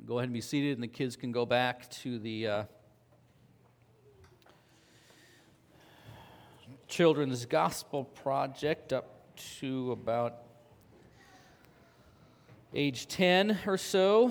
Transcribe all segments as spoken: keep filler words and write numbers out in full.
go ahead and be seated, and the kids can go back to the uh, Children's Gospel Project up to about age ten or so.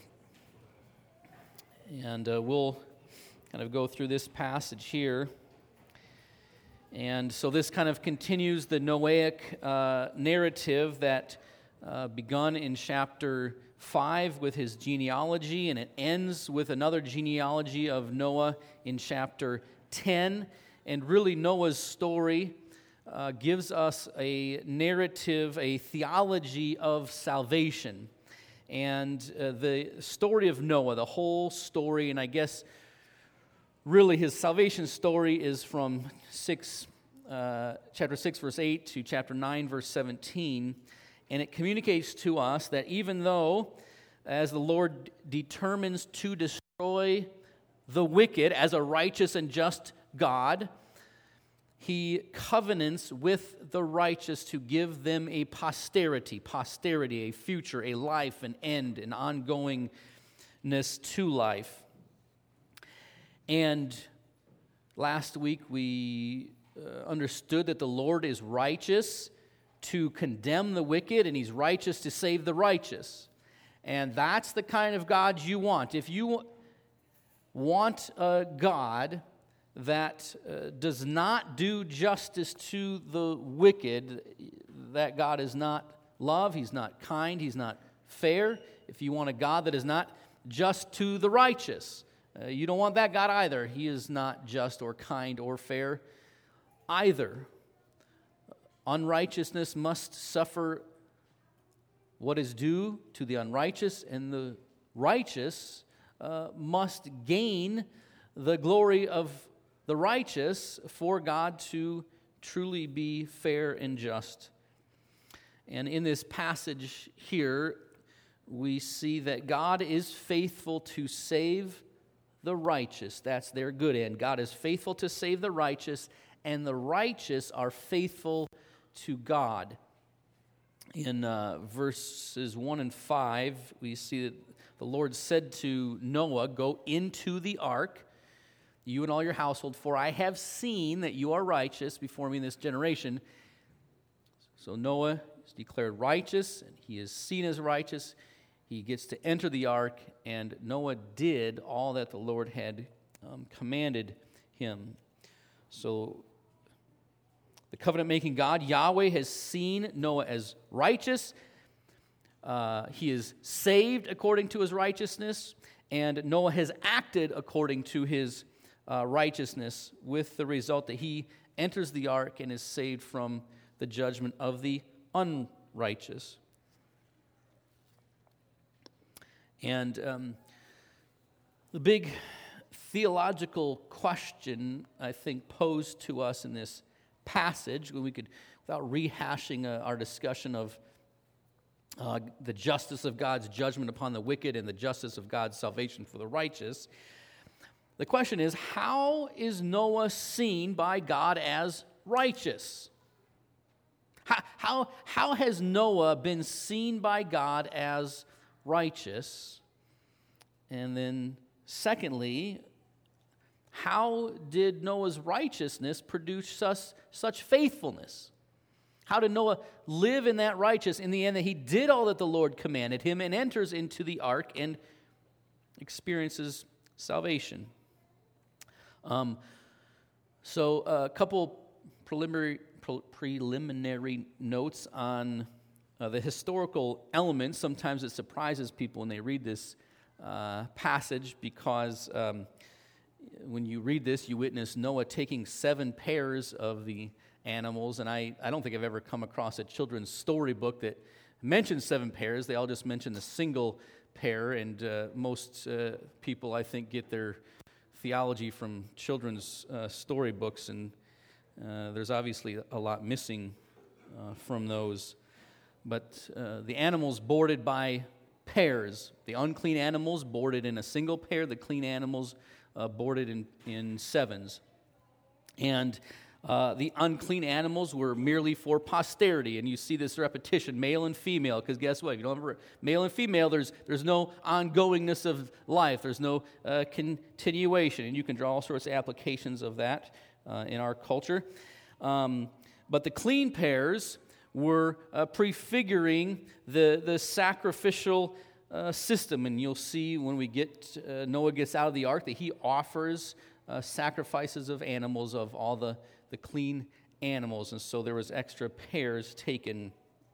And uh, we'll kind of go through this passage here. And so this kind of continues the Noahic uh, narrative that uh, begun in chapter five with his genealogy, and it ends with another genealogy of Noah in chapter ten. And really Noah's story uh, gives us a narrative, a theology of salvation. And uh, the story of Noah, the whole story, and I guess really his salvation story is from six, uh, chapter six, verse eight to chapter nine, verse seventeen. And it communicates to us that even though, as the Lord determines to destroy the wicked as a righteous and just God, He covenants with the righteous to give them a posterity, posterity, a future, a life, an end, an ongoingness to life. And last week we uh, understood that the Lord is righteous to condemn the wicked, and He's righteous to save the righteous. And that's the kind of God you want. If you want a God that uh, does not do justice to the wicked, that God is not love, He's not kind, He's not fair. If you want a God that is not just to the righteous, uh, you don't want that God either. He is not just or kind or fair either. Unrighteousness must suffer what is due to the unrighteous, and the righteous uh, must gain the glory of the righteous for God to truly be fair and just. And in this passage here, we see that God is faithful to save the righteous. That's their good end. God is faithful to save the righteous, and the righteous are faithful to God. In uh, verses one and five, we see that the Lord said to Noah, "Go into the ark, you and all your household, for I have seen that you are righteous before me in this generation." So Noah is declared righteous, and he is seen as righteous. He gets to enter the ark, and Noah did all that the Lord had um, commanded him. So the covenant-making God, Yahweh, has seen Noah as righteous. Uh, he is saved according to his righteousness, and Noah has acted according to his uh, righteousness, with the result that he enters the ark and is saved from the judgment of the unrighteous. And um, the big theological question, I think, posed to us in this passage, when we could, without rehashing uh, our discussion of uh, the justice of God's judgment upon the wicked and the justice of God's salvation for the righteous, the question is, how is Noah seen by God as righteous? How, how, how has Noah been seen by God as righteous? And then, secondly, how did Noah's righteousness produce such, such faithfulness? How did Noah live in that righteousness in the end, that he did all that the Lord commanded him and enters into the ark and experiences salvation? Um, so a couple preliminary, pre- preliminary notes on uh, the historical elements. Sometimes it surprises people when they read this uh, passage, because um, when you read this, you witness Noah taking seven pairs of the animals, and I, I don't think I've ever come across a children's storybook that mentions seven pairs. They all just mention the single pair, and uh, most uh, people, I think, get their theology from children's uh, storybooks, and uh, there's obviously a lot missing uh, from those. But uh, the animals boarded by pairs, the unclean animals boarded in a single pair, the clean animals uh, boarded in, in sevens. And Uh, the unclean animals were merely for posterity, and you see this repetition, male and female, because guess what? If you don't remember male and female, there's there's no ongoingness of life. There's no uh, continuation, and you can draw all sorts of applications of that uh, in our culture. Um, but the clean pairs were uh, prefiguring the, the sacrificial uh, system, and you'll see when we get, uh, Noah gets out of the ark that he offers uh, sacrifices of animals, of all the the clean animals, and so there was extra pairs taken.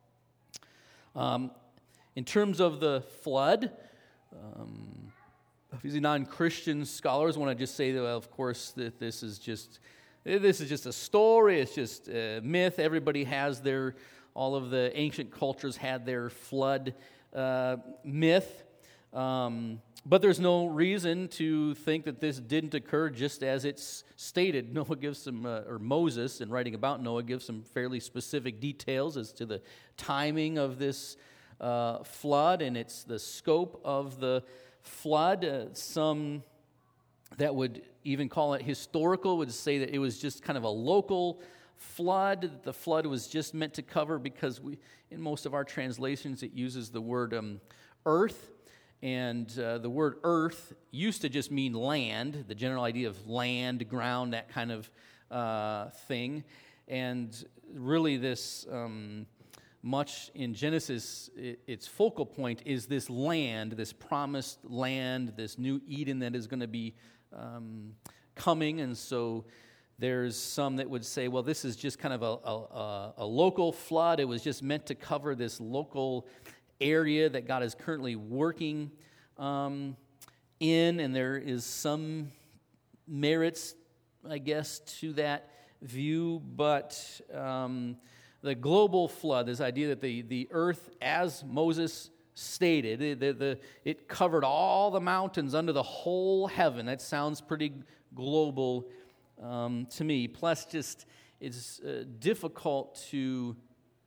Um, in terms of the flood, um, obviously non-Christian scholars want to just say that, well, of course, that this is just this is just a story. It's just a myth. Everybody has their, all of the ancient cultures had their flood uh, myth. Um, But there's no reason to think that this didn't occur just as it's stated. Noah gives some, uh, or Moses, in writing about Noah, gives some fairly specific details as to the timing of this uh, flood, and it's the scope of the flood. Uh, some that would even call it historical would say that it was just kind of a local flood. That the flood was just meant to cover, because we, in most of our translations, it uses the word um, earth. And uh, the word earth used to just mean land, the general idea of land, ground, that kind of uh, thing. And really this, um, much in Genesis, it, its focal point is this land, this promised land, this new Eden that is going to be um, coming. And so there's some that would say, well, this is just kind of a, a, a local flood. It was just meant to cover this local area that God is currently working um, in, and there is some merits, I guess, to that view, but um, the global flood, this idea that the, the earth, as Moses stated, the, the, it covered all the mountains under the whole heaven. That sounds pretty global um, to me. Plus, just it's uh, difficult to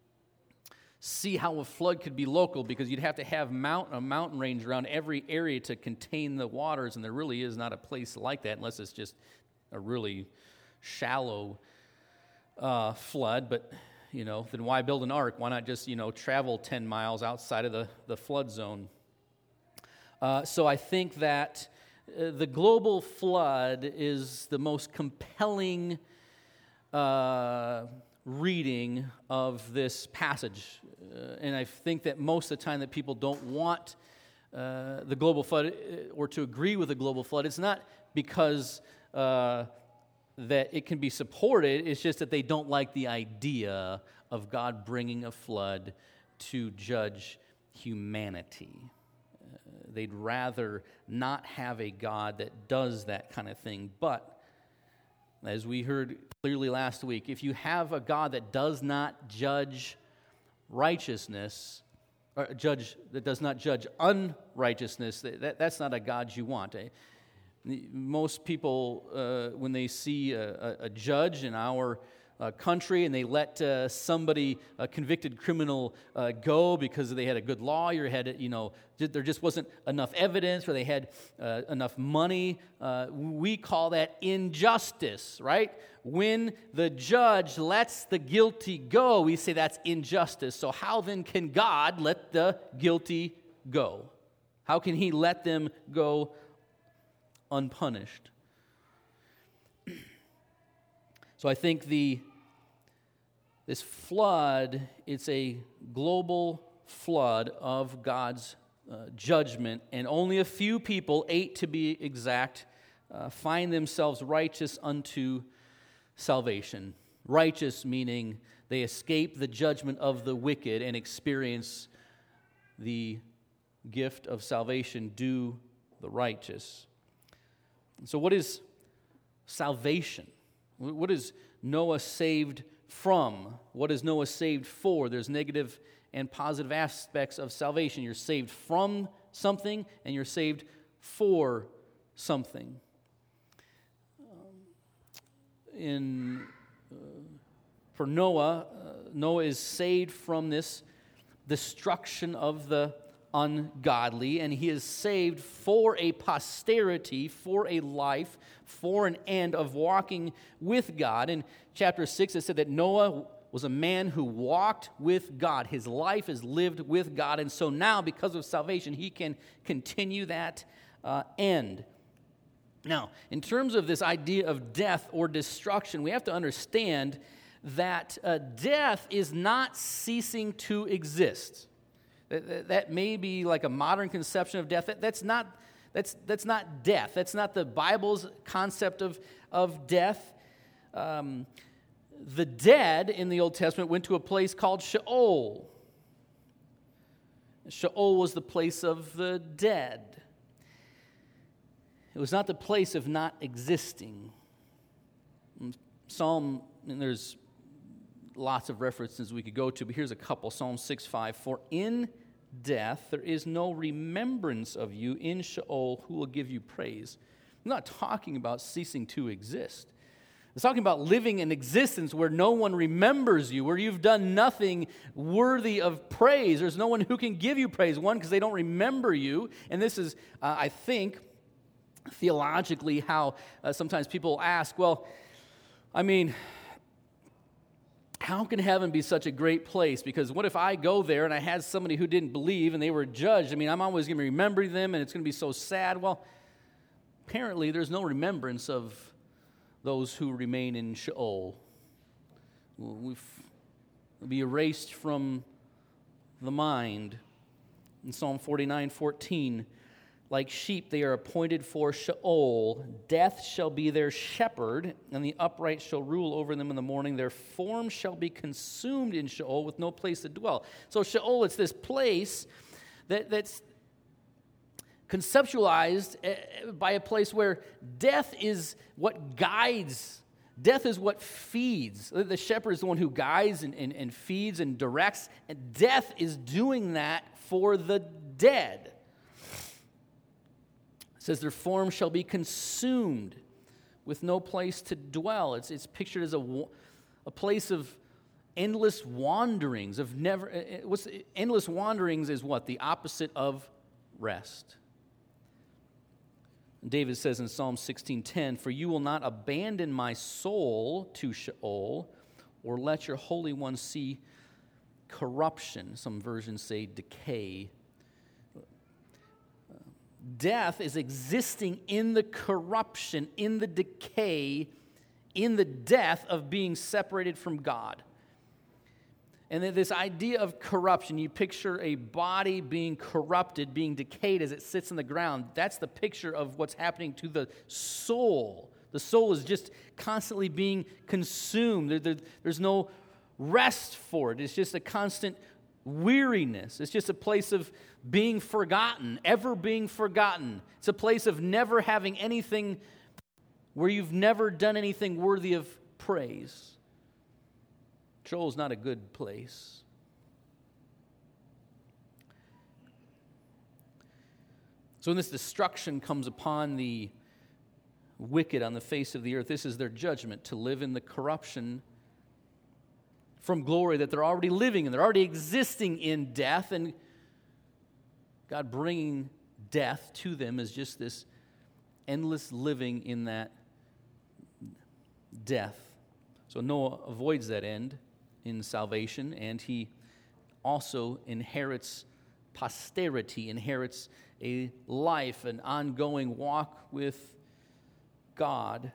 see how a flood could be local, because you'd have to have mountain, a mountain range around every area to contain the waters, and there really is not a place like that unless it's just a really shallow uh, flood. But, you know, then why build an ark? Why not just, you know, travel ten miles outside of the, the flood zone? Uh, so I think that uh, the global flood is the most compelling uh reading of this passage. Uh, and I think that most of the time that people don't want uh, the global flood or to agree with the global flood, it's not because uh, that it can be supported, it's just that they don't like the idea of God bringing a flood to judge humanity. Uh, they'd rather not have a God that does that kind of thing. But as we heard clearly last week, if you have a God that does not judge righteousness, or judge that does not judge unrighteousness, that, that's not a God you want. Most people, uh, when they see a, a judge in our uh, country and they let uh, somebody, a convicted criminal, uh, go because they had a good lawyer, had, you know, there just wasn't enough evidence, or they had uh, enough money, uh, we call that injustice, right? When the judge lets the guilty go, we say that's injustice. So how then can God let the guilty go? How can He let them go unpunished? So I think the this flood, it's a global flood of God's uh, judgment, and only a few people, eight to be exact, uh, find themselves righteous unto salvation. Righteous meaning they escape the judgment of the wicked and experience the gift of salvation due the righteous. So what is salvation? What is Noah saved from? What is Noah saved for? There's negative and positive aspects of salvation. You're saved from something, and you're saved for something. In uh, for Noah, uh, Noah is saved from this destruction of the ungodly, and he is saved for a posterity, for a life, for an end of walking with God. In chapter six, it said that Noah was a man who walked with God. His life is lived with God, and so now, because of salvation, he can continue that uh, end. Now, in terms of this idea of death or destruction, we have to understand that uh, death is not ceasing to exist. That, that may be like a modern conception of death. That, that's not that's that's not death. That's not the Bible's concept of of death. Um, the dead in the Old Testament went to a place called Sheol. Sheol was the place of the dead. It was not the place of not existing. Psalm, and there's lots of references we could go to, but here's a couple. Psalm six five, for in death there is no remembrance of you. In Sheol, who will give you praise? I'm not talking about ceasing to exist. It's talking about living an existence where no one remembers you, where you've done nothing worthy of praise. There's no one who can give you praise. One, because they don't remember you. And this is, uh, I think, theologically how uh, sometimes people ask, well, I mean, how can heaven be such a great place? Because what if I go there and I had somebody who didn't believe and they were judged? I mean, I'm always going to remember them and it's going to be so sad. Well, apparently there's no remembrance of those who remain in Sheol. We'll be erased from the mind. In Psalm forty-nine fourteen, like sheep they are appointed for Sheol. Death shall be their shepherd, and the upright shall rule over them in the morning. Their form shall be consumed in Sheol with no place to dwell. So Sheol, it's this place that, that's conceptualized by a place where death is what guides. Death is what feeds. The shepherd is the one who guides and, and, and feeds and directs, and death is doing that for the dead. It says their form shall be consumed with no place to dwell. It's, it's pictured as a, a place of endless wanderings, of never, what's endless wanderings is what? The opposite of rest. David says in Psalm sixteen ten, for you will not abandon my soul to Sheol, or let your Holy One see corruption. Some versions say decay. Death is existing in the corruption, in the decay, in the death of being separated from God. And then this idea of corruption, you picture a body being corrupted, being decayed as it sits in the ground. That's the picture of what's happening to the soul. The soul is just constantly being consumed. There, there, there's no rest for it. It's just a constant weariness. It's just a place of being forgotten, ever being forgotten. It's a place of never having anything, where you've never done anything worthy of praise. Sheol is not a good place. So when this destruction comes upon the wicked on the face of the earth, this is their judgment, to live in the corruption from glory that they're already living in. They're already existing in death, and God bringing death to them is just this endless living in that death. So Noah avoids that end in salvation, and he also inherits posterity, inherits a life, an ongoing walk with God.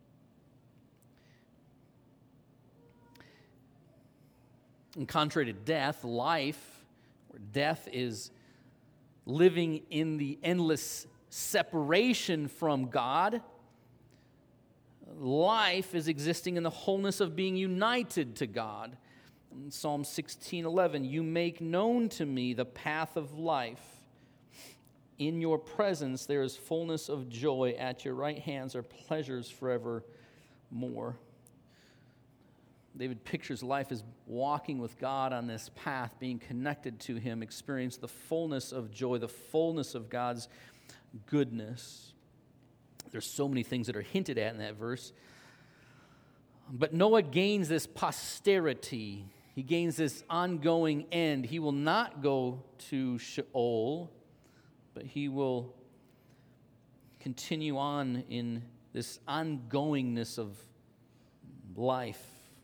And contrary to death, life, where death is living in the endless separation from God, life is existing in the wholeness of being united to God. In Psalm sixteen eleven, you make known to me the path of life. In your presence there is fullness of joy. At your right hands are pleasures forevermore. David pictures life as walking with God on this path, being connected to Him, experience the fullness of joy, the fullness of God's goodness. There's so many things that are hinted at in that verse. But Noah gains this posterity. he gains this ongoing end. He will not go to Sheol, but he will continue on in this ongoingness of life.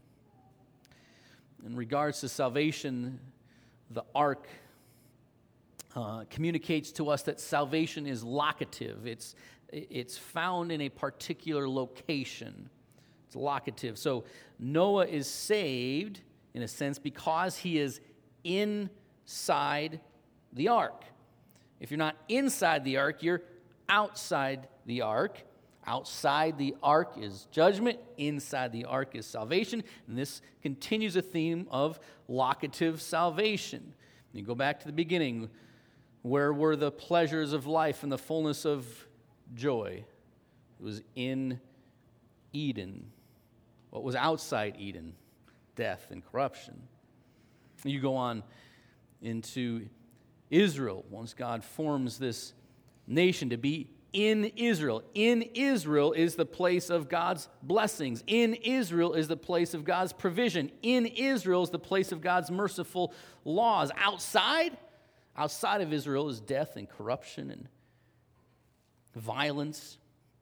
In regards to salvation, the ark uh, communicates to us that salvation is locative. It's, it's found in a particular location. It's locative. So Noah is saved, in a sense, because he is inside the ark. If you're not inside the ark, you're outside the ark. Outside the ark is judgment. Inside the ark is salvation. And this continues a theme of locative salvation. You go back to the beginning. Where were the pleasures of life and the fullness of joy? It was in Eden. What was outside Eden? Death and corruption. You go on into Israel. Once God forms this nation to be in Israel. In Israel is the place of God's blessings. In Israel is the place of God's provision. In Israel is the place of God's merciful laws. Outside, outside of Israel is death and corruption and violence.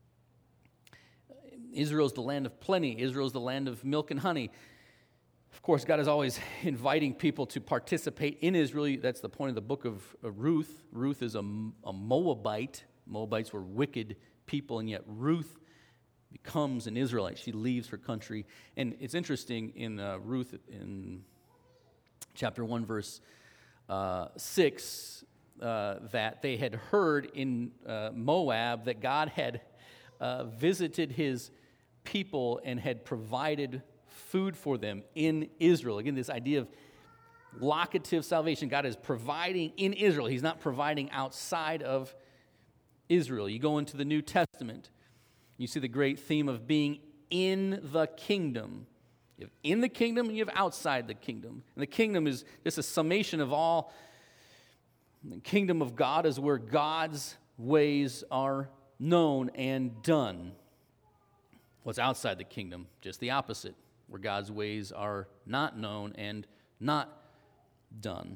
Israel is the land of plenty. Israel is the land of milk and honey. Of course, God is always inviting people to participate in Israel. That's the point of the book of Ruth. Ruth is a, a Moabite. Moabites were wicked people, and yet Ruth becomes an Israelite. She leaves her country. And it's interesting in uh, Ruth, in chapter one, verse uh, six, uh, that they had heard in uh, Moab that God had uh, visited his people and had provided food for them in Israel. Again, this idea of locative salvation. God is providing in Israel. He's not providing outside of Israel. You go into the New Testament, you see the great theme of being in the kingdom. You have in the kingdom and you have outside the kingdom. And the kingdom is just a summation of all. The kingdom of God is where God's ways are known and done. What's outside the kingdom? Just the opposite, where God's ways are not known and not done.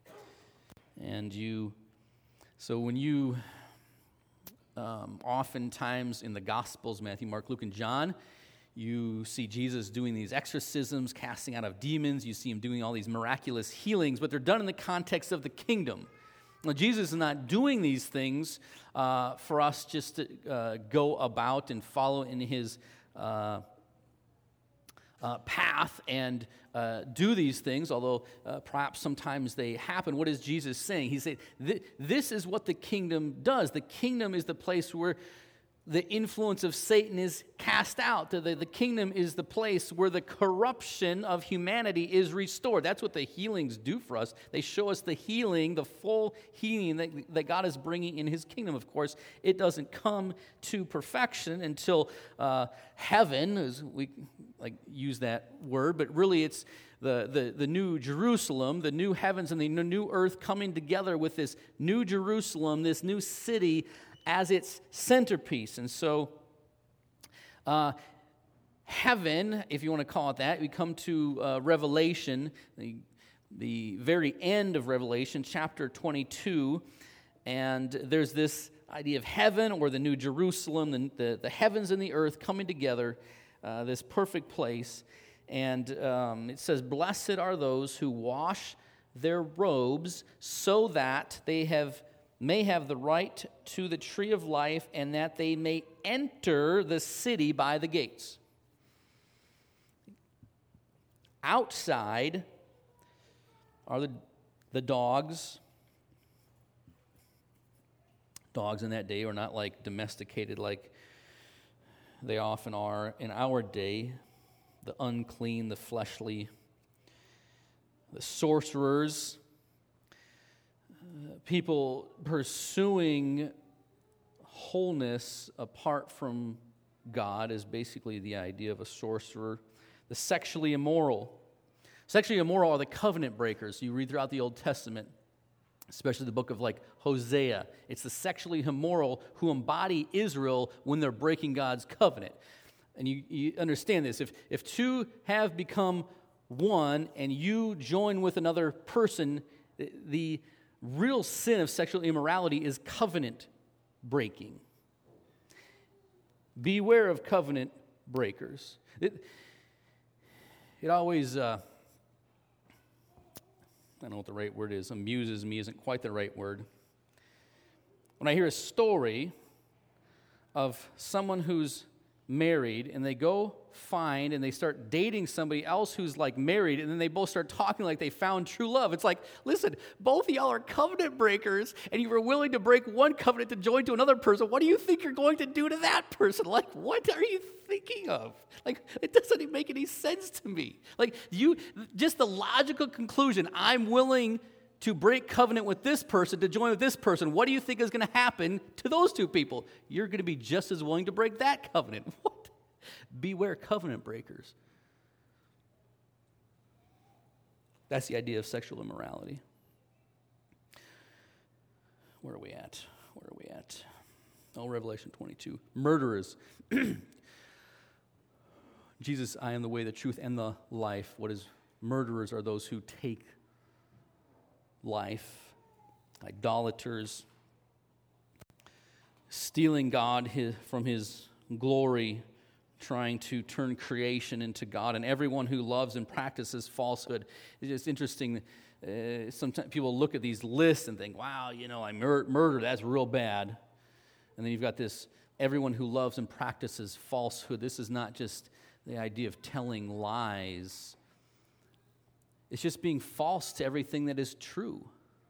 And you, so when you Um, oftentimes in the Gospels, Matthew, Mark, Luke, and John, you see Jesus doing these exorcisms, casting out of demons. You see him doing all these miraculous healings, but they're done in the context of the kingdom. Now, Jesus is not doing these things uh, for us just to uh, go about and follow in his uh, uh, path and uh, do these things, although uh, perhaps sometimes they happen. What is Jesus saying? He's saying, this is what the kingdom does. The kingdom is the place where the influence of Satan is cast out. The, the, the kingdom is the place where the corruption of humanity is restored. That's what the healings do for us. They show us the healing, the full healing that, that God is bringing in his kingdom. Of course, it doesn't come to perfection until uh, heaven, as we like use that word, but really it's the, the, the new Jerusalem, the new heavens and the new earth coming together with this new Jerusalem, this new city as its centerpiece. And so uh, heaven, if you want to call it that, we come to uh, Revelation, the, the very end of Revelation, chapter twenty-two, and there's this idea of heaven or the new Jerusalem, the, the, the heavens and the earth coming together, uh, this perfect place. And um, it says, "Blessed are those who wash their robes so that they have may have the right to the tree of life, and that they may enter the city by the gates." Outside are the, the dogs. Dogs in that day were not like domesticated like they often are in our day. The unclean, the fleshly, the sorcerers, people pursuing wholeness apart from God is basically the idea of a sorcerer. The sexually immoral. Sexually immoral are the covenant breakers. You read throughout the Old Testament, especially the book of like Hosea. It's the sexually immoral who embody Israel when they're breaking God's covenant. And you, you understand this. If, if two have become one and you join with another person, the real sin of sexual immorality is covenant breaking. Beware of covenant breakers. It, it always, uh, I don't know what the right word is, amuses me isn't quite the right word. When I hear a story of someone who's married and they go find and they start dating somebody else who's like married, and then they both start talking like they found true love. It's like, listen, both of y'all are covenant breakers and you were willing to break one covenant to join to another person. What do you think you're going to do to that person? Like, what are you thinking of? Like, it doesn't even make any sense to me. Like, you, just the logical conclusion, I'm willing to break covenant with this person to join with this person. What do you think is going to happen to those two people? You're going to be just as willing to break that covenant. What? Beware covenant breakers. That's the idea of sexual immorality. Where are we at? Where are we at? Oh, Revelation twenty-two. Murderers. Jesus, I am the way, the truth, and the life. What is murderers are those who take life. Idolaters. Stealing God his, from his glory, trying to turn creation into God, and everyone who loves and practices falsehood. It's just interesting. Uh, sometimes people look at these lists and think, wow, you know, I mur- murder, that's real bad. And then you've got this, everyone who loves and practices falsehood. This is not just the idea of telling lies. It's just being false to everything that is true.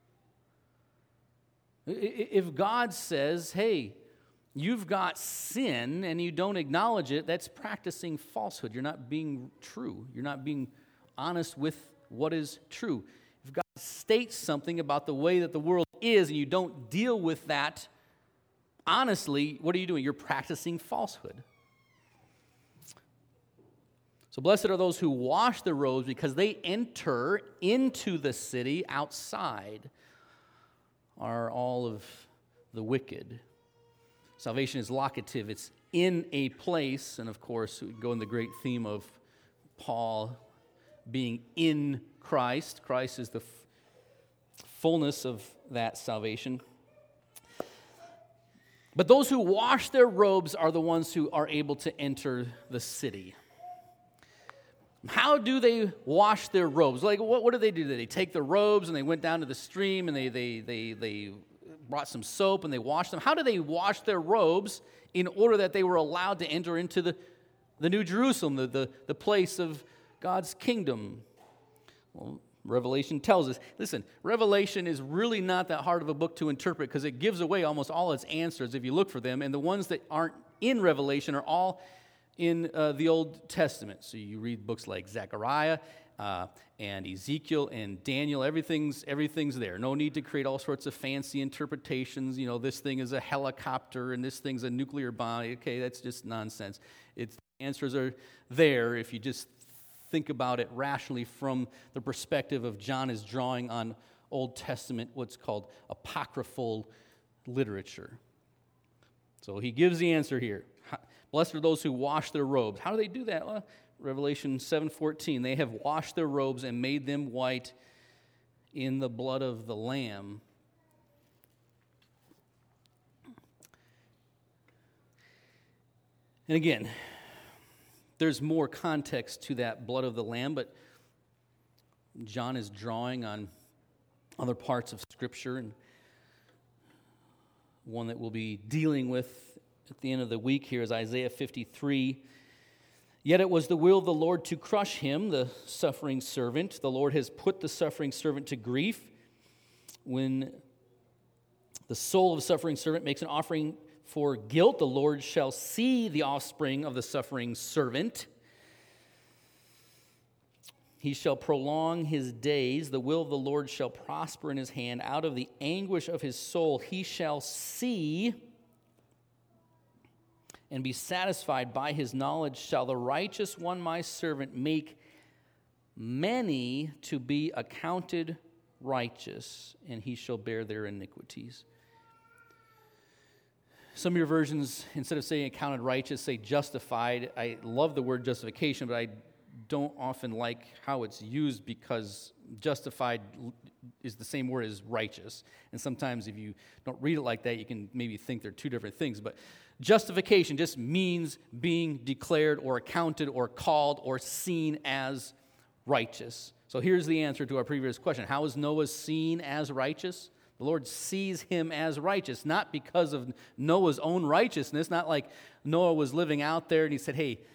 If God says, hey, you've got sin and you don't acknowledge it, that's practicing falsehood. You're not being true. You're not being honest with what is true. If God states something about the way that the world is and you don't deal with that honestly, what are you doing? You're practicing falsehood. So blessed are those who wash their robes because they enter into the city. Outside are all of the wicked. Salvation is locative. It's in a place. And of course, we go in the great theme of Paul being in Christ. Christ is the f- fullness of that salvation. But those who wash their robes are the ones who are able to enter the city. How do they wash their robes? Like, what, what do they do? They take their robes and they went down to the stream and they they they they brought some soap and they washed them. How do they wash their robes in order that they were allowed to enter into the, the New Jerusalem, the, the, the place of God's kingdom? Well, Revelation tells us. Listen, Revelation is really not that hard of a book to interpret because it gives away almost all its answers if you look for them. And the ones that aren't in Revelation are all in uh, the Old Testament. So you read books like Zechariah uh, and Ezekiel and Daniel. Everything's everything's there. No need to create all sorts of fancy interpretations. You know, this thing is a helicopter and this thing's a nuclear bomb. Okay, that's just nonsense. It's answers are there if you just think about it rationally from the perspective of John is drawing on Old Testament, what's called apocryphal literature. So he gives the answer here. Blessed are those who wash their robes. How do they do that? Well, Revelation seven fourteen, they have washed their robes and made them white in the blood of the Lamb. And again, there's more context to that blood of the Lamb, but John is drawing on other parts of Scripture, and one that we'll be dealing with at the end of the week here is Isaiah fifty-three. Yet it was the will of the Lord to crush him, the suffering servant. The Lord has put the suffering servant to grief. When the soul of the suffering servant makes an offering for guilt, the Lord shall see the offspring of the suffering servant. He shall prolong his days. The will of the Lord shall prosper in his hand. Out of the anguish of his soul he shall see and be satisfied. By his knowledge shall the righteous one, my servant, make many to be accounted righteous, and he shall bear their iniquities. Some of your versions, instead of saying accounted righteous, say justified. I love the word justification, but I don't often like how it's used because justified is the same word as righteous. And sometimes if you don't read it like that, you can maybe think they're two different things. But justification just means being declared or accounted or called or seen as righteous. So here's the answer to our previous question. How is Noah seen as righteous? The Lord sees him as righteous, not because of Noah's own righteousness, not like Noah was living out there and he said, hey,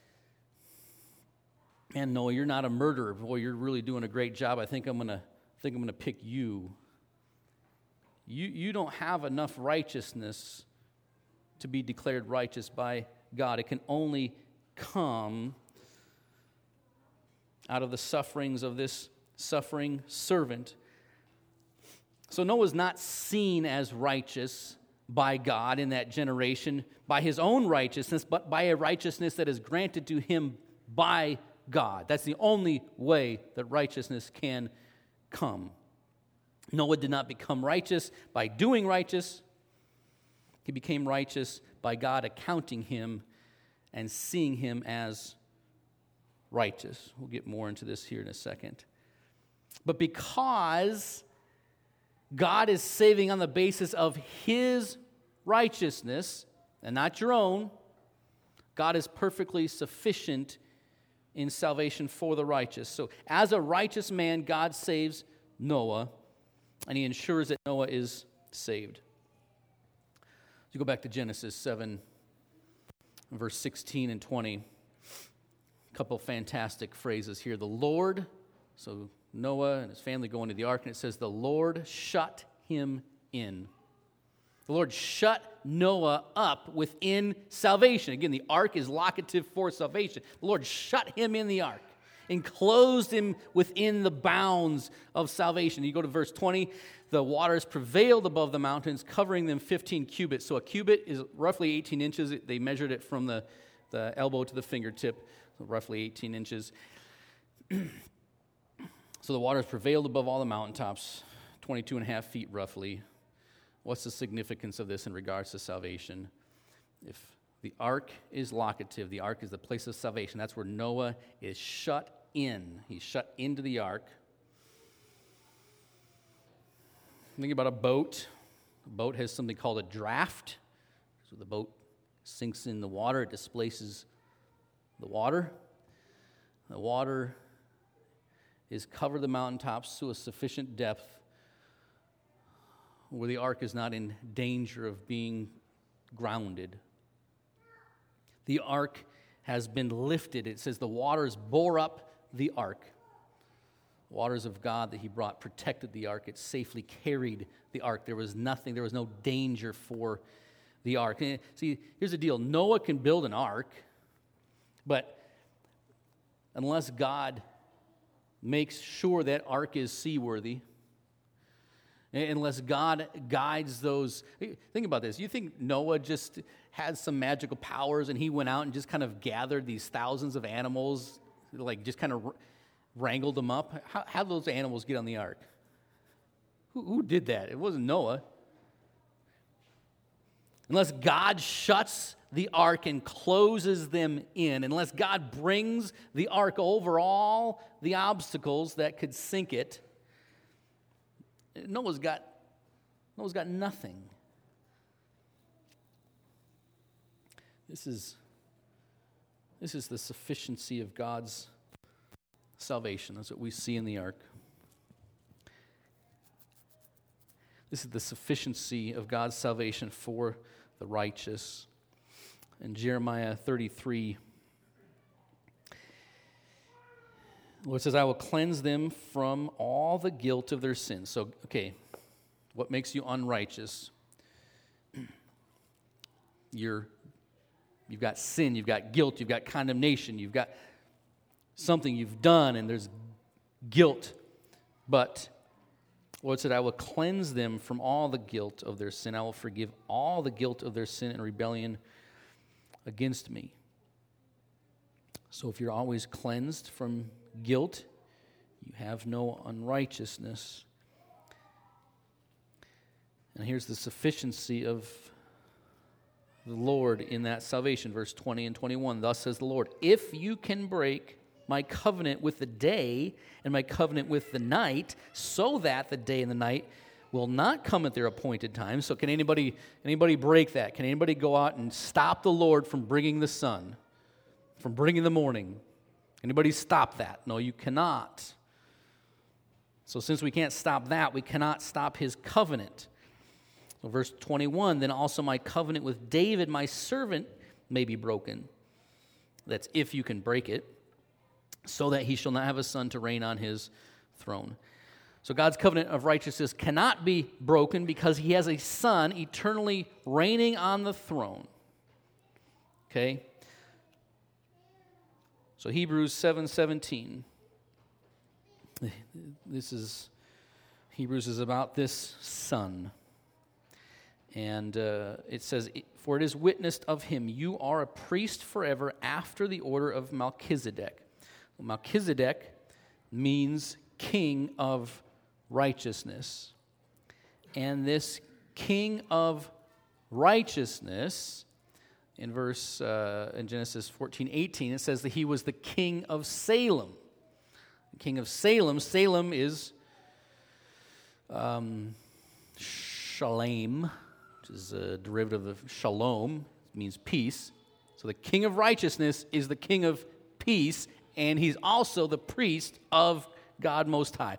man, Noah, you're not a murderer. Boy, you're really doing a great job. I think I'm gonna think I'm gonna pick you. You you don't have enough righteousness to be declared righteous by God. It can only come out of the sufferings of this suffering servant. So Noah's not seen as righteous by God in that generation by his own righteousness, but by a righteousness that is granted to him by God. That's the only way that righteousness can come. Noah did not become righteous by doing righteous. He became righteous by God accounting him and seeing him as righteous. We'll get more into this here in a second. But because God is saving on the basis of his righteousness and not your own, God is perfectly sufficient in salvation for the righteous. So as a righteous man, God saves Noah, and he ensures that Noah is saved. You go back to Genesis seven, verse sixteen and twenty. A couple fantastic phrases here. The Lord, so Noah and his family go into the ark, and it says, the Lord shut him in. The Lord shut Noah up within salvation. Again, the ark is locative for salvation. The Lord shut him in the ark, enclosed him within the bounds of salvation. You go to verse twenty, the waters prevailed above the mountains, covering them fifteen cubits. So a cubit is roughly eighteen inches. They measured it from the, the elbow to the fingertip, so roughly eighteen inches. So the waters prevailed above all the mountaintops, twenty-two and a half feet roughly. What's the significance of this in regards to salvation? If the ark is locative, the ark is the place of salvation. That's where Noah is shut in. He's shut into the ark. Think about a boat. A boat has something called a draft. So the boat sinks in the water, it displaces the water. The water is covered the mountaintops to a sufficient depth where the ark is not in danger of being grounded. The ark has been lifted. It says the waters bore up the ark. Waters of God that he brought protected the ark. It safely carried the ark. There was nothing, there was no danger for the ark. And see, here's the deal. Noah can build an ark, but unless God makes sure that ark is seaworthy, unless God guides those. Think about this. You think Noah just had some magical powers and he went out and just kind of gathered these thousands of animals, like just kind of wrangled them up? How, how did those animals get on the ark? Who, who did that? It wasn't Noah. Unless God shuts the ark and closes them in, unless God brings the ark over all the obstacles that could sink it, Noah's got, Noah's got nothing. This is, this is the sufficiency of God's salvation. That's what we see in the ark. This is the sufficiency of God's salvation for the righteous. In Jeremiah thirty-three, the Lord says, I will cleanse them from all the guilt of their sins. So, okay, what makes you unrighteous? You're, you've got sin, you've got guilt, you've got condemnation, you've got something you've done, and there's guilt. But the Lord said, I will cleanse them from all the guilt of their sin. I will forgive all the guilt of their sin and rebellion against me. So if you're always cleansed from guilt, you have no unrighteousness. And here's the sufficiency of the Lord in that salvation. Verse twenty and twenty-one, thus says the Lord, if you can break my covenant with the day and my covenant with the night, so that the day and the night will not come at their appointed time. So can anybody anybody break that? Can anybody go out and stop the Lord from bringing the sun, from bringing the morning? Anybody stop that? No, you cannot. So since we can't stop that, we cannot stop his covenant. So verse twenty-one, then also my covenant with David, my servant, may be broken. That's if you can break it, so that he shall not have a son to reign on his throne. So God's covenant of righteousness cannot be broken because he has a son eternally reigning on the throne. Okay? So Hebrews seven seventeen. This is, Hebrews is about this son. And uh, it says, for it is witnessed of him, you are a priest forever after the order of Melchizedek. Melchizedek means king of righteousness. And this king of righteousness, in verse, uh, in Genesis fourteen eighteen, it says that he was the king of Salem. The king of Salem, Salem is um, Shalem, which is a derivative of shalom, it means peace. So the king of righteousness is the king of peace, and he's also the priest of God Most High.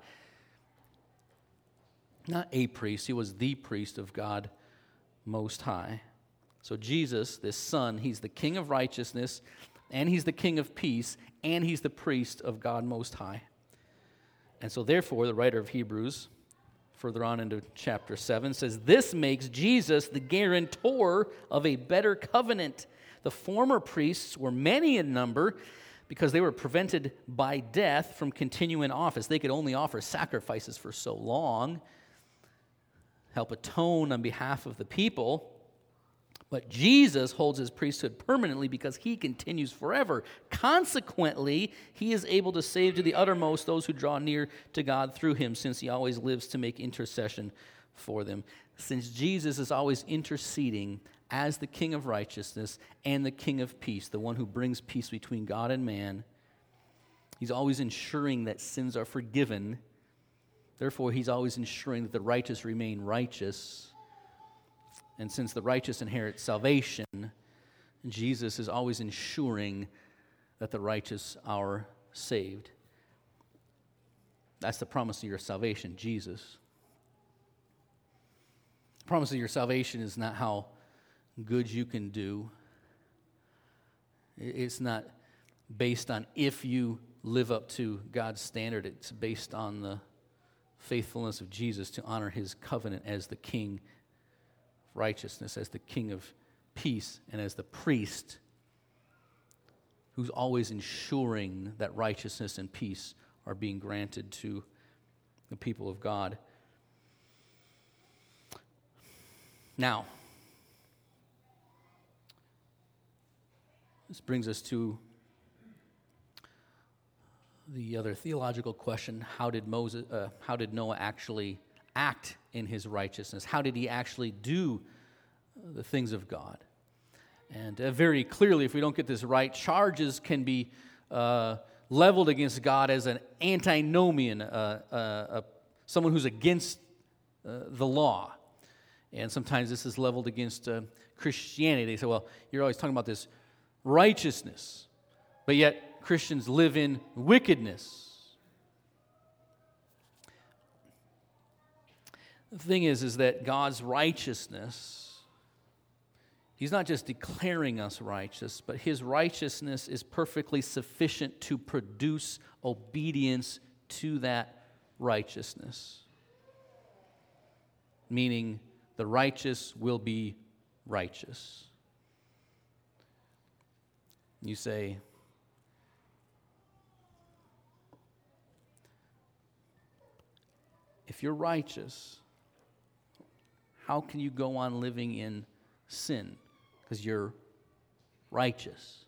Not a priest, he was the priest of God Most High. So Jesus, this son, he's the king of righteousness, and he's the king of peace, and he's the priest of God Most High. And so therefore, the writer of Hebrews, further on into chapter seven, says, this makes Jesus the guarantor of a better covenant. The former priests were many in number because they were prevented by death from continuing office. They could only offer sacrifices for so long, help atone on behalf of the people. But Jesus holds his priesthood permanently because he continues forever. Consequently, he is able to save to the uttermost those who draw near to God through him, since he always lives to make intercession for them. Since Jesus is always interceding as the King of righteousness and the King of peace, the one who brings peace between God and man, he's always ensuring that sins are forgiven. Therefore, he's always ensuring that the righteous remain righteous. And since the righteous inherit salvation, Jesus is always ensuring that the righteous are saved. That's the promise of your salvation, Jesus. The promise of your salvation is not how good you can do. It's not based on if you live up to God's standard. It's based on the faithfulness of Jesus to honor his covenant as the King of righteousness, as the King of peace, and as the priest who's always ensuring that righteousness and peace are being granted to the people of God. Now, this brings us to the other theological question: How did Moses? Uh, how did Noah actually act in his righteousness? How did he actually do the things of God? And uh, very clearly, if we don't get this right, charges can be uh, leveled against God as an antinomian, uh, uh, uh, someone who's against uh, the law. And sometimes this is leveled against uh, Christianity. They say, well, you're always talking about this righteousness, but yet Christians live in wickedness. The thing is, is that God's righteousness, he's not just declaring us righteous, but his righteousness is perfectly sufficient to produce obedience to that righteousness. Meaning, the righteous will be righteous. You say, if you're righteous, how can you go on living in sin? Because you're righteous.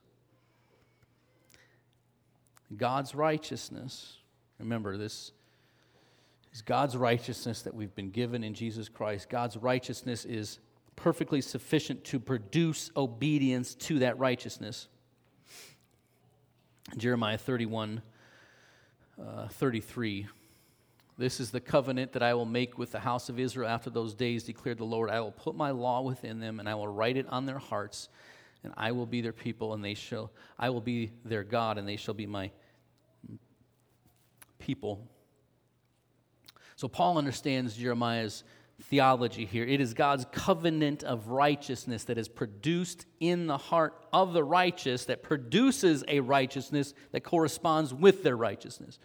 God's righteousness, remember this is God's righteousness that we've been given in Jesus Christ. God's righteousness is perfectly sufficient to produce obedience to that righteousness. Jeremiah thirty-one, uh, thirty-three. This is the covenant that I will make with the house of Israel after those days, declared the Lord. I will put my law within them, and I will write it on their hearts, and I will be their people, and they shall, I will be their God, and they shall be my people. So Paul understands Jeremiah's theology here. It is God's covenant of righteousness that is produced in the heart of the righteous, that produces a righteousness that corresponds with their righteousness.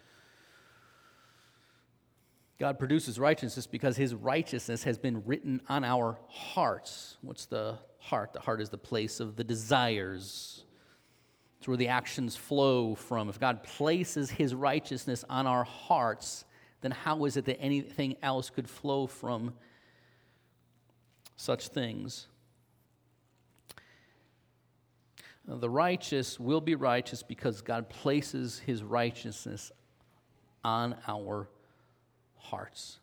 God produces righteousness because his righteousness has been written on our hearts. What's the heart? The heart is the place of the desires. It's where the actions flow from. If God places his righteousness on our hearts, then how is it that anything else could flow from such things? The righteous will be righteous because God places his righteousness on our hearts.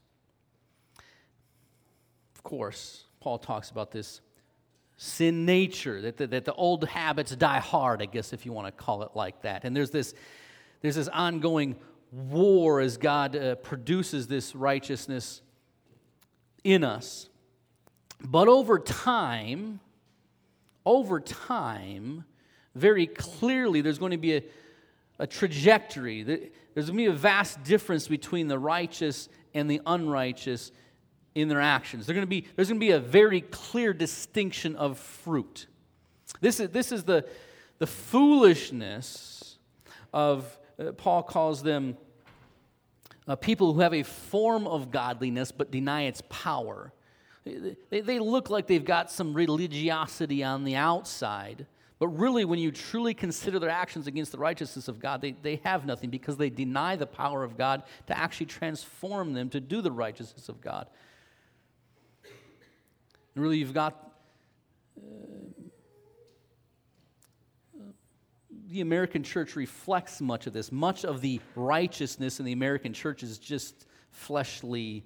Of course, Paul talks about this sin nature, that the, that the old habits die hard, I guess, if you want to call it like that. And there's this, there's this ongoing war as God uh, produces this righteousness in us. But over time, over time, very clearly, there's going to be a, a trajectory. There's going to be a vast difference between the righteous and the unrighteous in their actions. There's going to be, there's going to be a very clear distinction of fruit. This is, this is the, the foolishness of, uh, Paul calls them uh, people who have a form of godliness but deny its power. They, they look like they've got some religiosity on the outside, but really when you truly consider their actions against the righteousness of God, they, they have nothing because they deny the power of God to actually transform them to do the righteousness of God. And really you've got uh, the American church reflects much of this. Much of the righteousness in the American church is just fleshly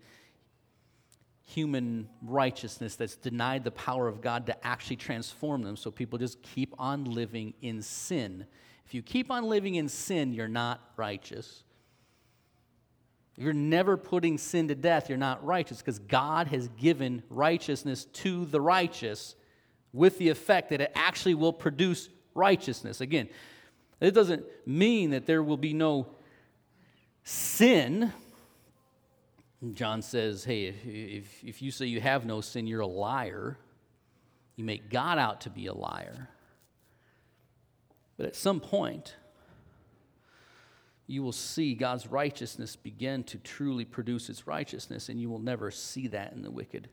human righteousness that's denied the power of God to actually transform them, so people just keep on living in sin. If you keep on living in sin, you're not righteous. If you're never putting sin to death, you're not righteous, because God has given righteousness to the righteous with the effect that it actually will produce righteousness. Again, it doesn't mean that there will be no sin. John says, hey, if, if, if you say you have no sin, you're a liar. You make God out to be a liar. But at some point, you will see God's righteousness begin to truly produce its righteousness, and you will never see that in the wicked.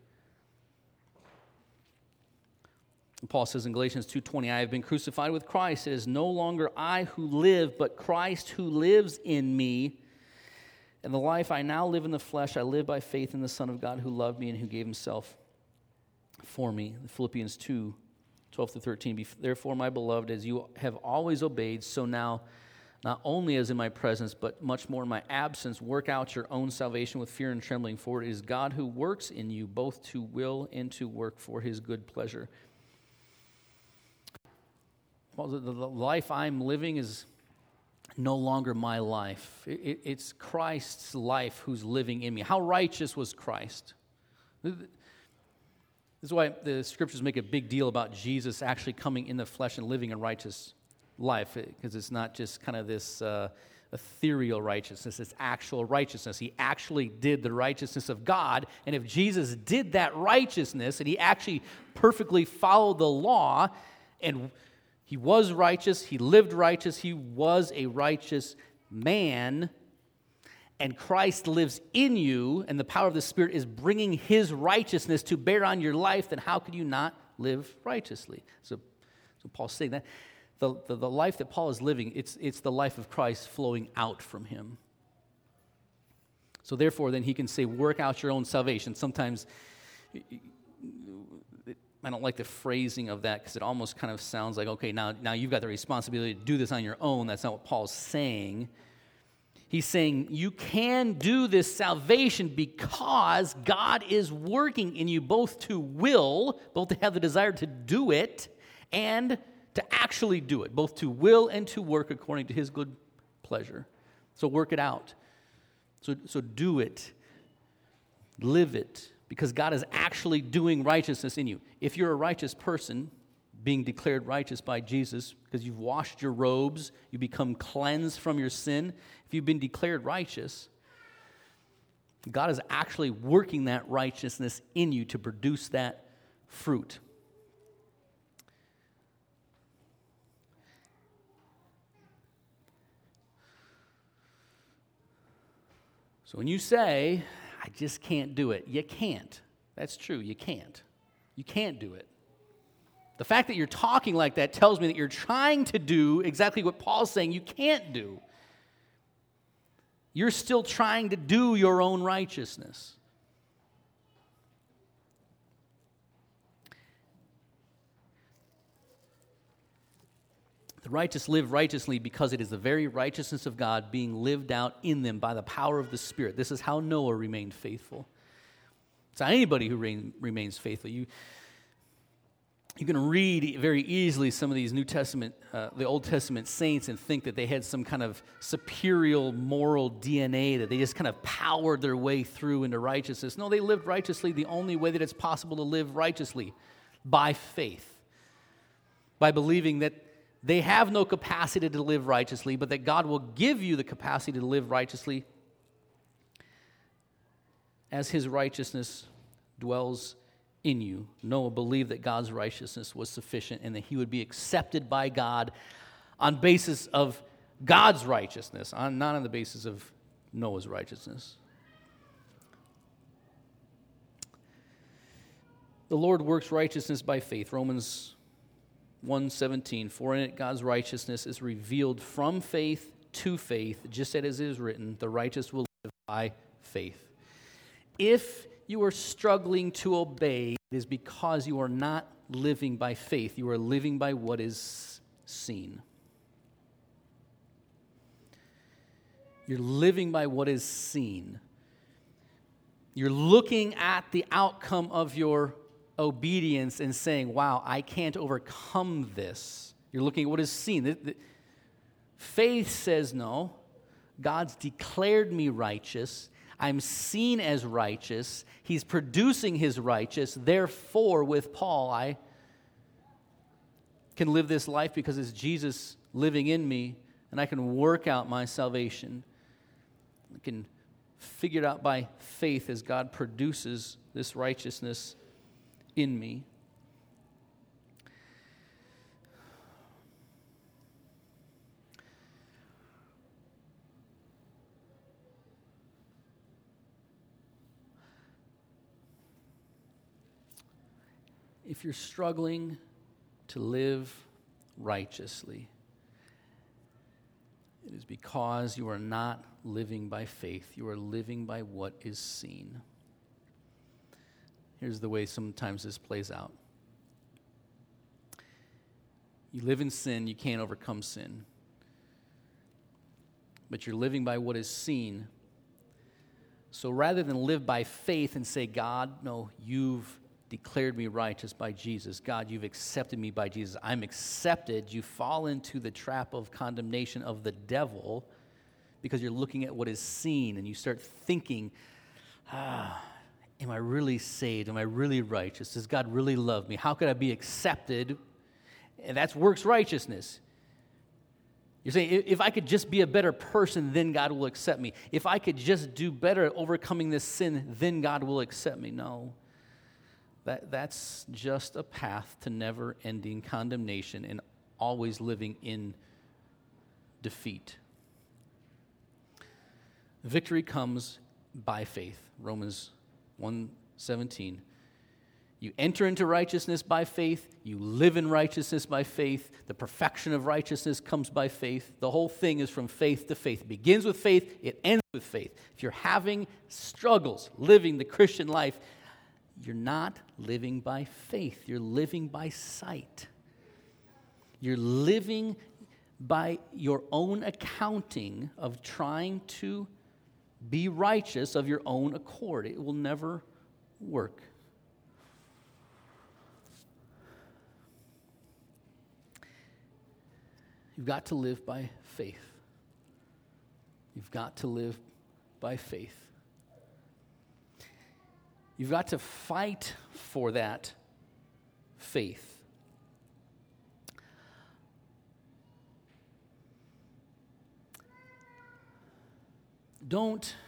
Paul says in Galatians two twenty, I have been crucified with Christ. It is no longer I who live, but Christ who lives in me. And the life I now live in the flesh, I live by faith in the Son of God who loved me and who gave himself for me. Philippians two, twelve through thirteen. Therefore, my beloved, as you have always obeyed, so now, not only as in my presence, but much more in my absence, work out your own salvation with fear and trembling, for it is God who works in you both to will and to work for his good pleasure. Well, the, the life I'm living is no longer my life. It, it, it's Christ's life who's living in me. How righteous was Christ? This is why the scriptures make a big deal about Jesus actually coming in the flesh and living a righteous life, because it's not just kind of this uh, ethereal righteousness, it's actual righteousness. He actually did the righteousness of God, and if Jesus did that righteousness, and he actually perfectly followed the law, and he was righteous, he lived righteous, he was a righteous man, and Christ lives in you, and the power of the Spirit is bringing his righteousness to bear on your life, then how could you not live righteously? So, so Paul's saying that. The, the, the life that Paul is living, it's, it's the life of Christ flowing out from him. So therefore, then he can say, work out your own salvation. Sometimes, I don't like the phrasing of that because it almost kind of sounds like, okay, now, now you've got the responsibility to do this on your own. That's not what Paul's saying. He's saying you can do this salvation because God is working in you both to will, both to have the desire to do it, and to actually do it, both to will and to work according to his good pleasure. So work it out. So, so do it. Live it, because God is actually doing righteousness in you. If you're a righteous person, being declared righteous by Jesus, because you've washed your robes, you become cleansed from your sin, if you've been declared righteous, God is actually working that righteousness in you to produce that fruit. So when you say, I just can't do it, you can't. That's true, you can't. You can't do it. The fact that you're talking like that tells me that you're trying to do exactly what Paul's saying you can't do. You're still trying to do your own righteousness. The righteous live righteously because it is the very righteousness of God being lived out in them by the power of the Spirit. This is how Noah remained faithful. It's not anybody who reign, remains faithful. You, you can read very easily some of these New Testament, uh, the Old Testament saints and think that they had some kind of superior moral D N A, that they just kind of powered their way through into righteousness. No, they lived righteously the only way that it's possible to live righteously, by faith, by believing that they have no capacity to live righteously, but that God will give you the capacity to live righteously as his righteousness dwells in you. Noah believed that God's righteousness was sufficient and that he would be accepted by God on basis of God's righteousness, on, not on the basis of Noah's righteousness. The Lord works righteousness by faith. Romans one seventeen, for in it God's righteousness is revealed from faith to faith, just as it is written, the righteous will live by faith. If you are struggling to obey, it is because you are not living by faith. You are living by what is seen. You're living by what is seen. You're looking at the outcome of your obedience and saying, wow, I can't overcome this. You're looking at what is seen. The, the, faith says, no, God's declared me righteous. I'm seen as righteous. He's producing his righteous. Therefore, with Paul, I can live this life because it's Jesus living in me, and I can work out my salvation. I can figure it out by faith as God produces this righteousness in me. If you're struggling to live righteously, it is because you are not living by faith. You are living by what is seen. Here's the way sometimes this plays out. You live in sin, you can't overcome sin. But you're living by what is seen. So rather than live by faith and say, God, no, you've declared me righteous by Jesus. God, you've accepted me by Jesus. I'm accepted. You fall into the trap of condemnation of the devil because you're looking at what is seen and you start thinking, ah, am I really saved? Am I really righteous? Does God really love me? How could I be accepted? And that's works righteousness. You're saying, if I could just be a better person, then God will accept me. If I could just do better at overcoming this sin, then God will accept me. No. That, that's just a path to never-ending condemnation and always living in defeat. Victory comes by faith. Romans one seventeen. You enter into righteousness by faith. You live in righteousness by faith. The perfection of righteousness comes by faith. The whole thing is from faith to faith. It begins with faith. It ends with faith. If you're having struggles living the Christian life, you're not living by faith. You're living by sight. You're living by your own accounting of trying to be righteous of your own accord. It will never work. You've got to live by faith. You've got to live by faith. You've got to fight for that faith. Don't,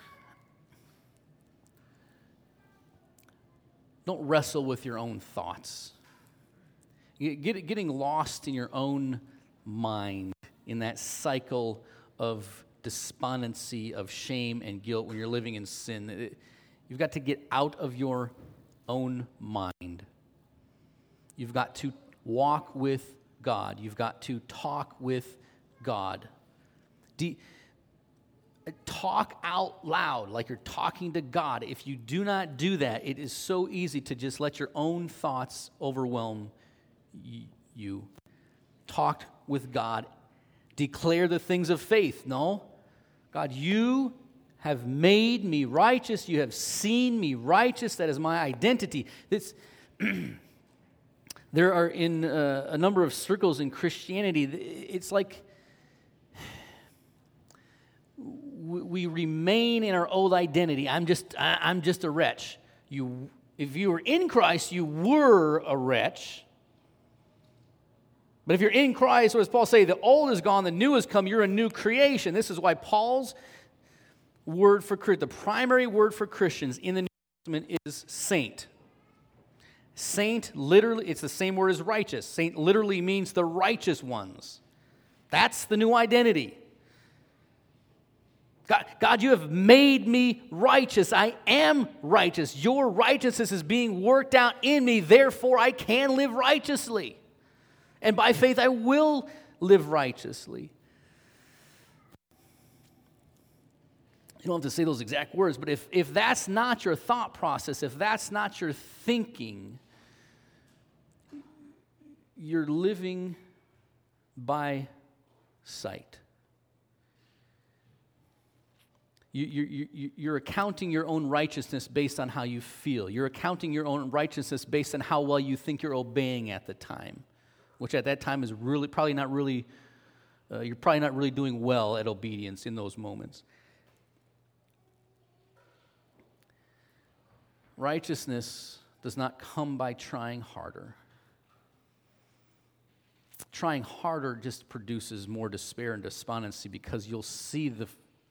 don't wrestle with your own thoughts. Get, getting lost in your own mind in that cycle of despondency, of shame and guilt when you're living in sin. It, you've got to get out of your own mind. You've got to walk with God. You've got to talk with God. De- talk out loud like you're talking to God. If you do not do that, it is so easy to just let your own thoughts overwhelm y- you. Talk with God. Declare the things of faith. No. God, you have made me righteous. You have seen me righteous. That is my identity. This, there are in uh, a number of circles in Christianity, it's like we remain in our old identity. I'm just, I'm just a wretch. You, if you were in Christ, you were a wretch. But if you're in Christ, what does Paul say? The old is gone, the new has come. You're a new creation. This is why Paul's word for the primary word for Christians in the New Testament is saint. Saint literally, it's the same word as righteous. Saint literally means the righteous ones. That's the new identity. God, God, you have made me righteous. I am righteous. Your righteousness is being worked out in me. Therefore, I can live righteously. And by faith, I will live righteously. You don't have to say those exact words, but if, if that's not your thought process, if that's not your thinking, you're living by sight. You, you, you, you're accounting your own righteousness based on how you feel. You're accounting your own righteousness based on how well you think you're obeying at the time, which at that time is really probably not really, uh, you're probably not really doing well at obedience in those moments. Righteousness does not come by trying harder. Trying harder just produces more despair and despondency because you'll see the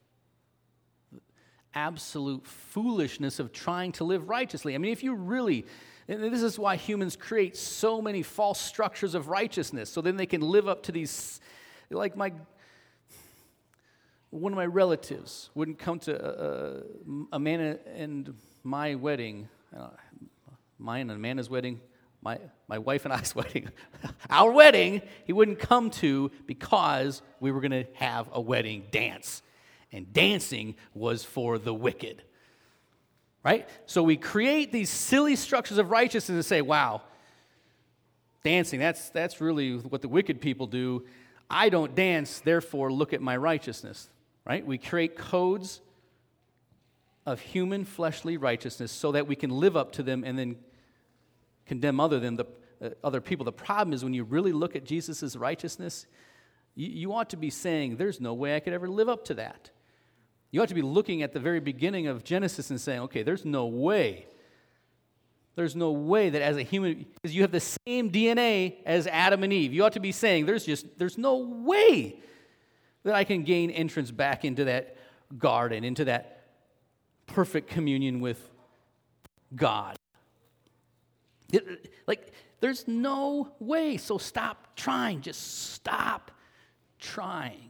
absolute foolishness of trying to live righteously. I mean, if you really, and this is why humans create so many false structures of righteousness, so then they can live up to these, like my, one of my relatives wouldn't come to a, a man and my wedding, uh, mine and Amanda's wedding, my, my wife and I's wedding, our wedding, he wouldn't come to because we were going to have a wedding dance. And dancing was for the wicked, right? So we create these silly structures of righteousness and say, wow, dancing, that's, that's really what the wicked people do. I don't dance, therefore look at my righteousness, right? We create codes of human fleshly righteousness so that we can live up to them and then condemn other than the uh, other people. The problem is when you really look at Jesus' righteousness, you, you ought to be saying, there's no way I could ever live up to that. You ought to be looking at the very beginning of Genesis and saying, okay, there's no way. There's no way that as a human, because you have the same D N A as Adam and Eve. You ought to be saying, there's just, there's no way that I can gain entrance back into that garden, into that perfect communion with God. It, like, there's no way. So stop trying. Just stop trying.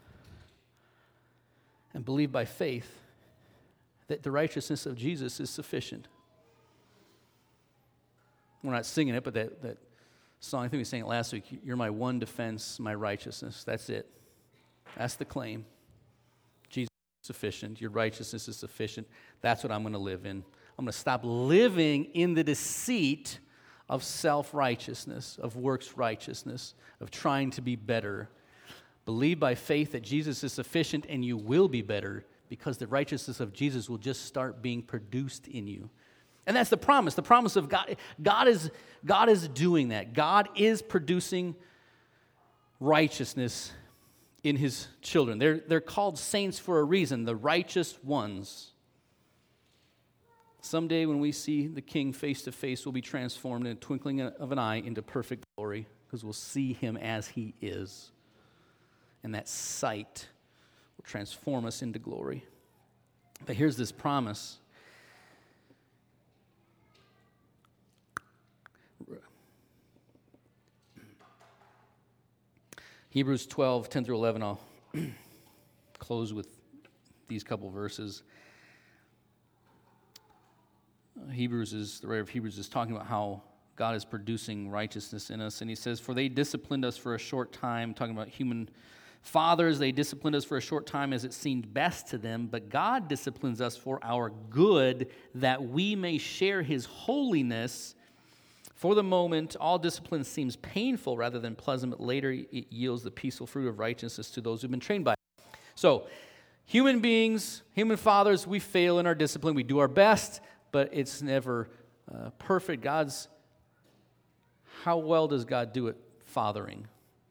And believe by faith that the righteousness of Jesus is sufficient. We're not singing it, but that, that song, I think we sang it last week, you're my one defense, my righteousness. That's it. That's the claim. Jesus is sufficient. Your righteousness is sufficient. That's what I'm going to live in. I'm going to stop living in the deceit of self-righteousness, of works righteousness, of trying to be better. Believe by faith that Jesus is sufficient and you will be better because the righteousness of Jesus will just start being produced in you. And that's the promise. The promise of God. God is, God is doing that. God is producing righteousness in his children. They're, they're called saints for a reason, the righteous ones. Someday when we see the King face to face, we'll be transformed in a twinkling of an eye into perfect glory, because we'll see him as he is. And that sight will transform us into glory. But here's this promise. Hebrews twelve, ten through eleven, I'll close with these couple verses. Uh, Hebrews is, the writer of Hebrews is talking about how God is producing righteousness in us. And he says, for they disciplined us for a short time, talking about human fathers, they disciplined us for a short time as it seemed best to them, but God disciplines us for our good, that we may share his holiness. For the moment, all discipline seems painful rather than pleasant, but later it yields the peaceful fruit of righteousness to those who've been trained by it. So, human beings, human fathers, we fail in our discipline. We do our best, but it's never uh, perfect. God's, how well does God do it fathering?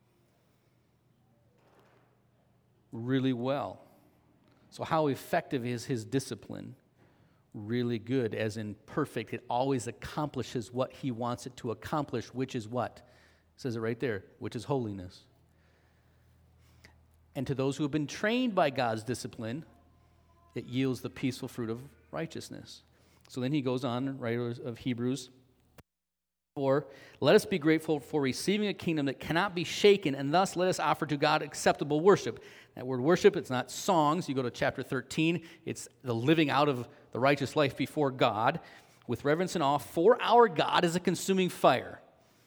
Really well. So how effective is his discipline? Really good, as in perfect. It always accomplishes what he wants it to accomplish, which is what? It says it right there, which is holiness. And to those who have been trained by God's discipline, it yields the peaceful fruit of righteousness. So then he goes on, writer of Hebrews, for let us be grateful for receiving a kingdom that cannot be shaken, and thus let us offer to God acceptable worship. That word worship, it's not songs. You go to chapter thirteen, it's the living out of the righteous life before God with reverence and awe, for our God is a consuming fire.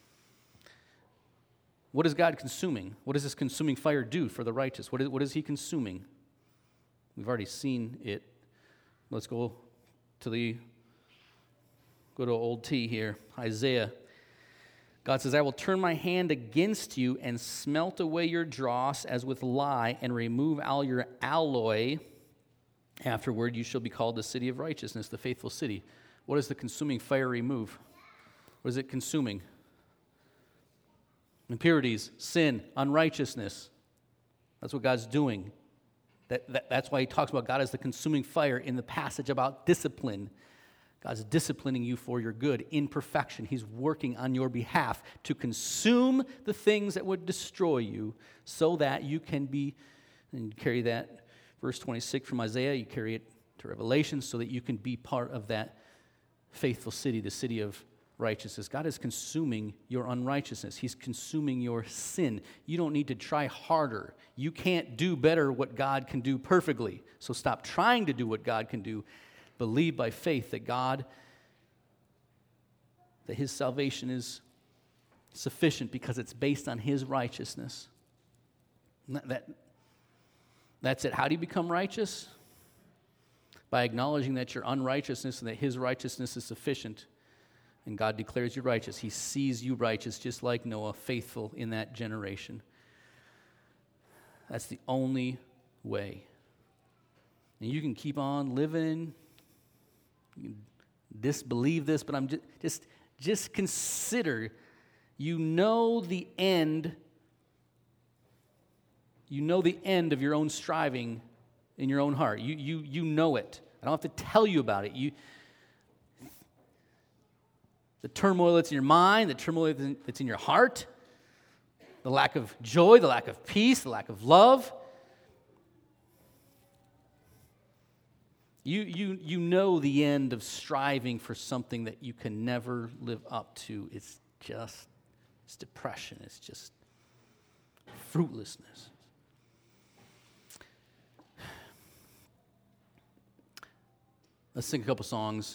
What is God consuming? What does this consuming fire do for the righteous? What is, what is he consuming? We've already seen it. Let's go to the Go to old T here, Isaiah. God says, I will turn my hand against you and smelt away your dross as with lye and remove all your alloy. Afterward, you shall be called the city of righteousness, the faithful city. What does the consuming fire remove? What is it consuming? Impurities, sin, unrighteousness. That's what God's doing. That, that, that's why he talks about God as the consuming fire in the passage about discipline. God's disciplining you for your good in perfection. He's working on your behalf to consume the things that would destroy you so that you can be, and you carry that, verse twenty-six from Isaiah, you carry it to Revelation so that you can be part of that faithful city, the city of righteousness. God is consuming your unrighteousness. He's consuming your sin. You don't need to try harder. You can't do better what God can do perfectly. So stop trying to do what God can do. Believe by faith that God, that his salvation is sufficient because it's based on his righteousness. That, that, that's it. How do you become righteous? By acknowledging that your unrighteousness and that his righteousness is sufficient. And God declares you righteous. He sees you righteous just like Noah, faithful in that generation. That's the only way. And you can keep on living. You can disbelieve this, but I'm just, just, just consider, you know the end, you know the end of your own striving in your own heart. You, you, you know it. I don't have to tell you about it. You, the turmoil that's in your mind, the turmoil that's in your heart, the lack of joy, the lack of peace, the lack of love. You, you, you know the end of striving for something that you can never live up to. It's just, it's depression. It's just fruitlessness. Let's sing a couple songs.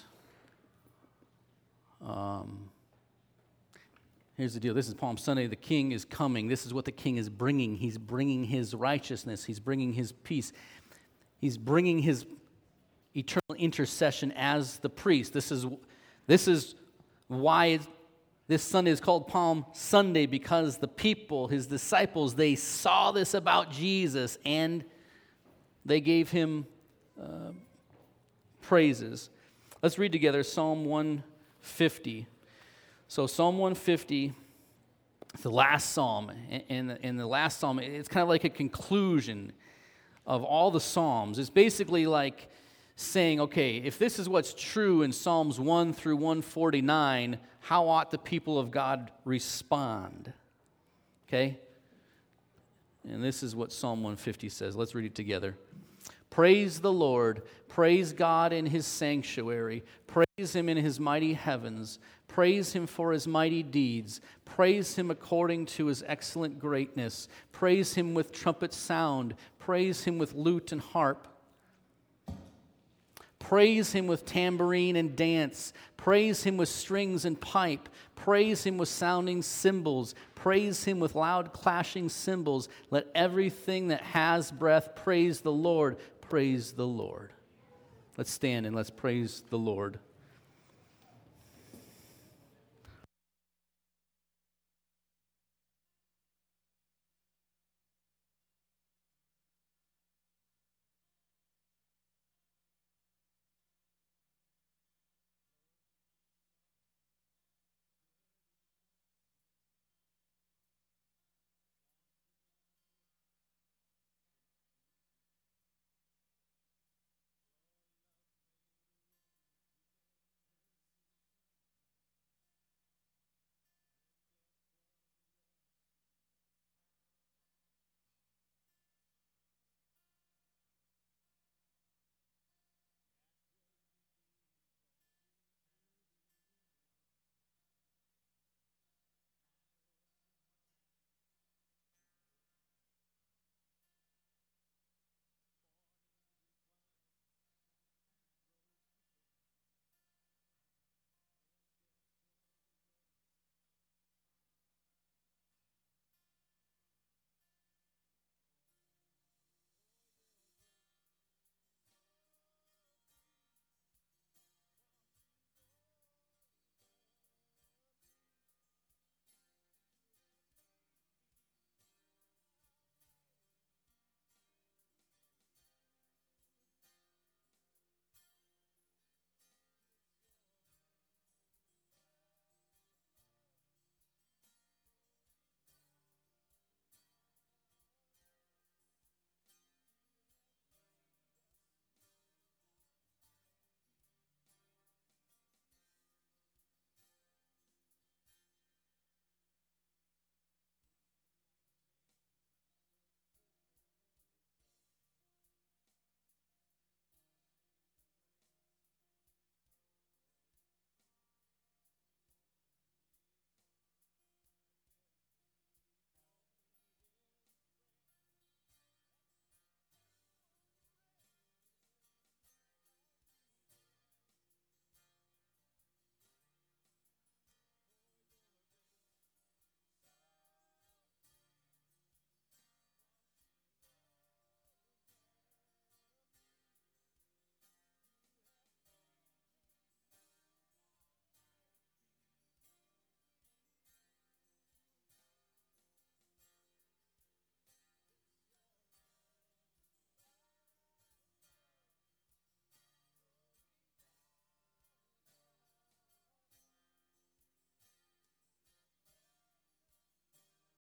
Um, here's the deal. This is Palm Sunday. The King is coming. This is what the King is bringing. He's bringing his righteousness. He's bringing his peace. He's bringing his eternal intercession as the priest. This is, this is why this Sunday is called Palm Sunday, because the people, his disciples, they saw this about Jesus and they gave him uh, praises. Let's read together Psalm one fifty. So Psalm one fifty, the last psalm. In the, in the last psalm, it's kind of like a conclusion of all the psalms. It's basically like saying, okay, if this is what's true in Psalms one through one forty-nine, how ought the people of God respond? Okay? And this is what Psalm one fifty says. Let's read it together. Praise the Lord. Praise God in his sanctuary. Praise him in his mighty heavens. Praise him for his mighty deeds. Praise him according to his excellent greatness. Praise him with trumpet sound. Praise him with lute and harp. Praise him with tambourine and dance. Praise him with strings and pipe. Praise him with sounding cymbals. Praise him with loud clashing cymbals. Let everything that has breath praise the Lord. Praise the Lord. Let's stand and let's praise the Lord.